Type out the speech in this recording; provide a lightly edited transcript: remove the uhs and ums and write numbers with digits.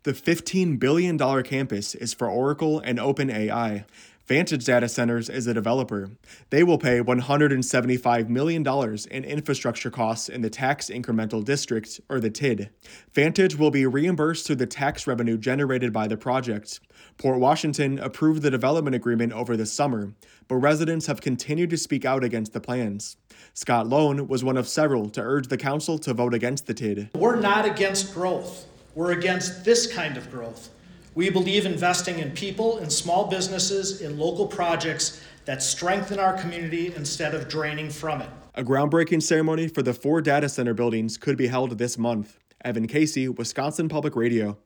The $15 billion campus is for Oracle and OpenAI. Vantage Data Centers is a developer. They will pay $175 million in infrastructure costs in the Tax Incremental District, or the TID. Vantage will be reimbursed through the tax revenue generated by the project. Port Washington approved the development agreement over the summer, but residents have continued to speak out against the plans. Scott Lone was one of several to urge the council to vote against the TID. We're not against growth. We're against this kind of growth. We believe investing in people, in small businesses, in local projects that strengthen our community instead of draining from it. A groundbreaking ceremony for the 4 data center buildings could be held this month. Evan Casey, Wisconsin Public Radio.